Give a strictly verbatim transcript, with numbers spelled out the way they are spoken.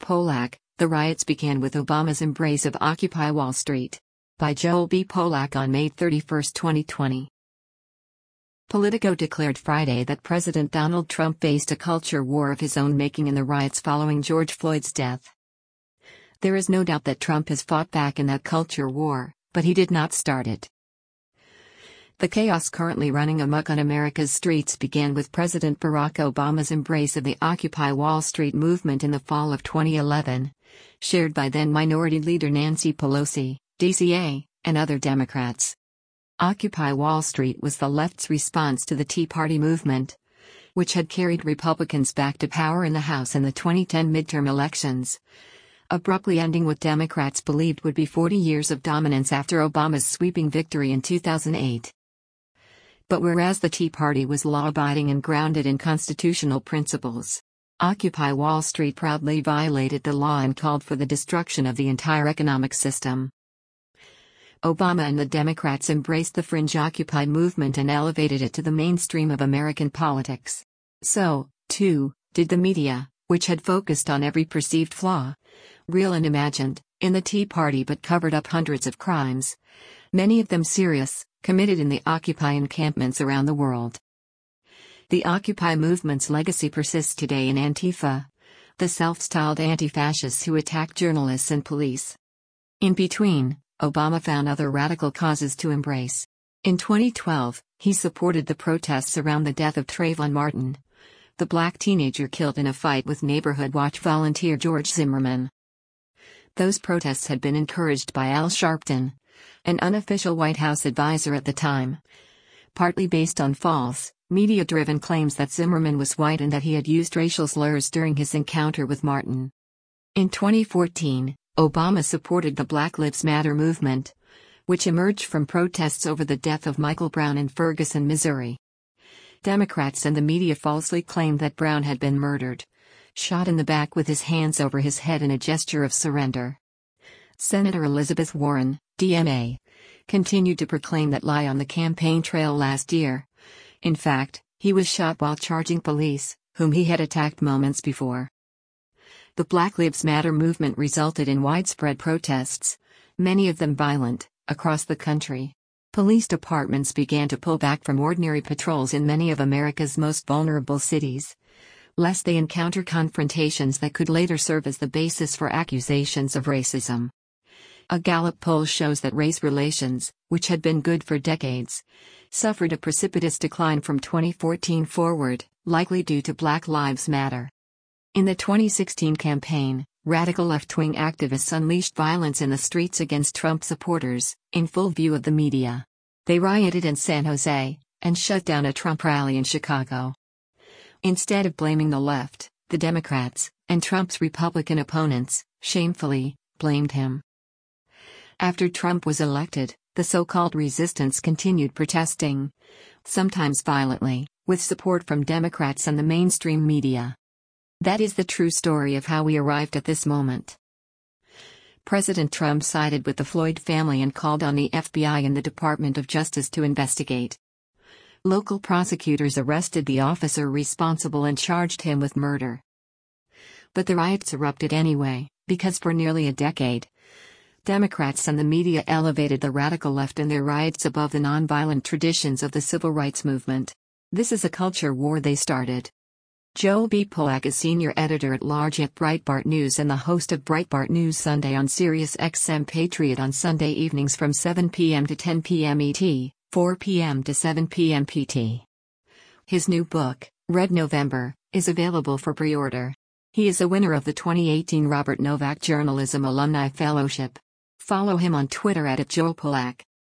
Polak, The Riots Began with Obama's Embrace of Occupy Wall Street. By Joel B. Polak on May thirty-first, twenty twenty. Politico declared Friday that President Donald Trump faced a culture war of his own making in the riots following George Floyd's death. There is no doubt that Trump has fought back in that culture war, but he did not start it. The chaos currently running amok on America's streets began with President Barack Obama's embrace of the Occupy Wall Street movement in the fall of twenty eleven, shared by then-Minority Leader Nancy Pelosi, D C A, and other Democrats. Occupy Wall Street was the left's response to the Tea Party movement, which had carried Republicans back to power in the House in the twenty ten midterm elections, abruptly ending what Democrats believed would be forty years of dominance after Obama's sweeping victory in two thousand eight. But whereas the Tea Party was law-abiding and grounded in constitutional principles, Occupy Wall Street proudly violated the law and called for the destruction of the entire economic system. Obama and the Democrats embraced the fringe Occupy movement and elevated it to the mainstream of American politics. So, too, did the media, which had focused on every perceived flaw, real and imagined, in the Tea Party but covered up hundreds of crimes, many of them serious, committed in the Occupy encampments around the world. The Occupy movement's legacy persists today in Antifa, the self-styled anti-fascists who attack journalists and police. In between, Obama found other radical causes to embrace. In twenty twelve, he supported the protests around the death of Trayvon Martin, the black teenager killed in a fight with Neighborhood Watch volunteer George Zimmerman. Those protests had been encouraged by Al Sharpton, an unofficial White House advisor at the time, partly based on false, media-driven claims that Zimmerman was white and that he had used racial slurs during his encounter with Martin. In twenty fourteen, Obama supported the Black Lives Matter movement, which emerged from protests over the death of Michael Brown in Ferguson, Missouri. Democrats and the media falsely claimed that Brown had been murdered, shot in the back with his hands over his head in a gesture of surrender. Senator Elizabeth Warren, D M A, continued to proclaim that lie on the campaign trail last year. In fact, he was shot while charging police, whom he had attacked moments before. The Black Lives Matter movement resulted in widespread protests, many of them violent, across the country. Police departments began to pull back from ordinary patrols in many of America's most vulnerable cities, lest they encounter confrontations that could later serve as the basis for accusations of racism. A Gallup poll shows that race relations, which had been good for decades, suffered a precipitous decline from twenty fourteen forward, likely due to Black Lives Matter. In the twenty sixteen campaign, radical left-wing activists unleashed violence in the streets against Trump supporters, in full view of the media. They rioted in San Jose, and shut down a Trump rally in Chicago. Instead of blaming the left, the Democrats, and Trump's Republican opponents, shamefully, blamed him. After Trump was elected, the so-called resistance continued protesting, sometimes violently, with support from Democrats and the mainstream media. That is the true story of how we arrived at this moment. President Trump sided with the Floyd family and called on the F B I and the Department of Justice to investigate. Local prosecutors arrested the officer responsible and charged him with murder. But the riots erupted anyway, because for nearly a decade, Democrats and the media elevated the radical left in their riots above the nonviolent traditions of the civil rights movement. This is a culture war they started. Joel B. Polak is senior editor-at-large at Breitbart News and the host of Breitbart News Sunday on Sirius X M Patriot on Sunday evenings from seven p m to ten p m E T, four p m to seven p m P T. His new book, Red November, is available for pre-order. He is a winner of the twenty eighteen Robert Novak Journalism Alumni Fellowship. Follow him on Twitter at Joel Polak.